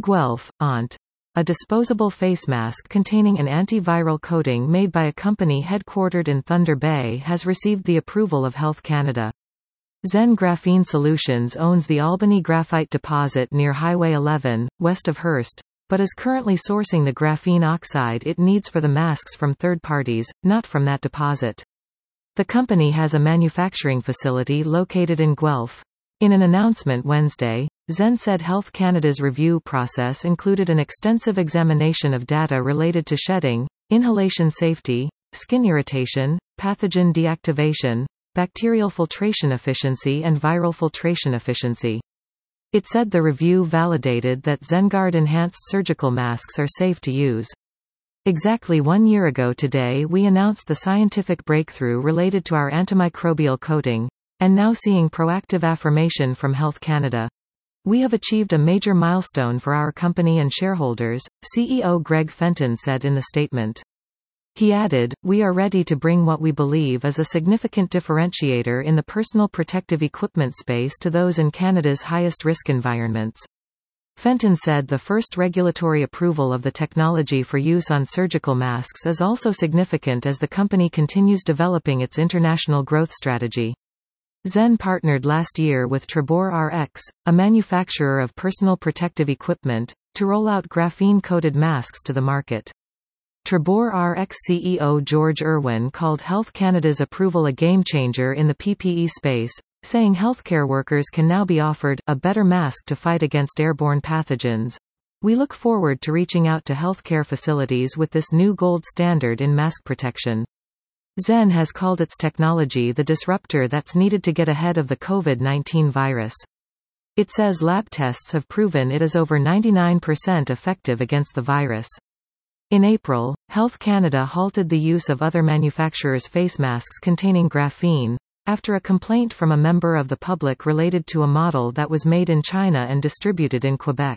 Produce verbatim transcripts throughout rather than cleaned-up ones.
Guelph, Aunt. A disposable face mask containing an antiviral coating made by a company headquartered in Thunder Bay has received the approval of Health Canada. Zen Graphene Solutions owns the Albany Graphite Deposit near Highway eleven, west of Hearst, but is currently sourcing the graphene oxide it needs for the masks from third parties, not from that deposit. The company has a manufacturing facility located in Guelph. In an announcement Wednesday, Zen said Health Canada's review process included an extensive examination of data related to shedding, inhalation safety, skin irritation, pathogen deactivation, bacterial filtration efficiency and viral filtration efficiency. It said the review validated that ZenGuard enhanced surgical masks are safe to use. Exactly one year ago today we announced the scientific breakthrough related to our antimicrobial coating, and now seeing proactive affirmation from Health Canada. We have achieved a major milestone for our company and shareholders, C E O Greg Fenton said in the statement. He added, "We are ready to bring what we believe is a significant differentiator in the personal protective equipment space to those in Canada's highest risk environments." Fenton said the first regulatory approval of the technology for use on surgical masks is also significant as the company continues developing its international growth strategy. Zen partnered last year with Trebor R X, a manufacturer of personal protective equipment, to roll out graphene-coated masks to the market. Trebor R X C E O George Irwin called Health Canada's approval a game-changer in the P P E space, saying healthcare workers can now be offered a better mask to fight against airborne pathogens. "We look forward to reaching out to healthcare facilities with this new gold standard in mask protection." Zen has called its technology the disruptor that's needed to get ahead of the COVID nineteen virus. It says lab tests have proven it is over ninety-nine percent effective against the virus. In April, Health Canada halted the use of other manufacturers' face masks containing graphene, after a complaint from a member of the public related to a model that was made in China and distributed in Quebec.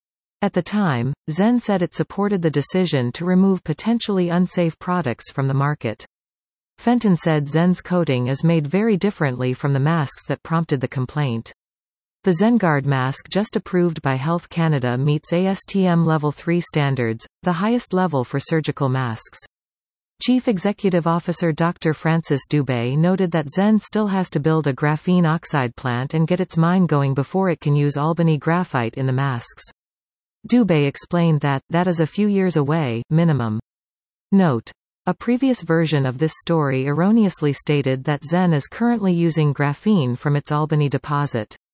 At the time, Zen said it supported the decision to remove potentially unsafe products from the market. Fenton said Zen's coating is made very differently from the masks that prompted the complaint. The ZenGuard mask just approved by Health Canada meets A S T M Level three standards, the highest level for surgical masks. Chief Executive Officer Doctor Francis Dubé noted that Zen still has to build a graphene oxide plant and get its mine going before it can use Albany graphite in the masks. Dubé explained that, that is a few years away, minimum. Note. A previous version of this story erroneously stated that Zen is currently using graphene from its Albany deposit.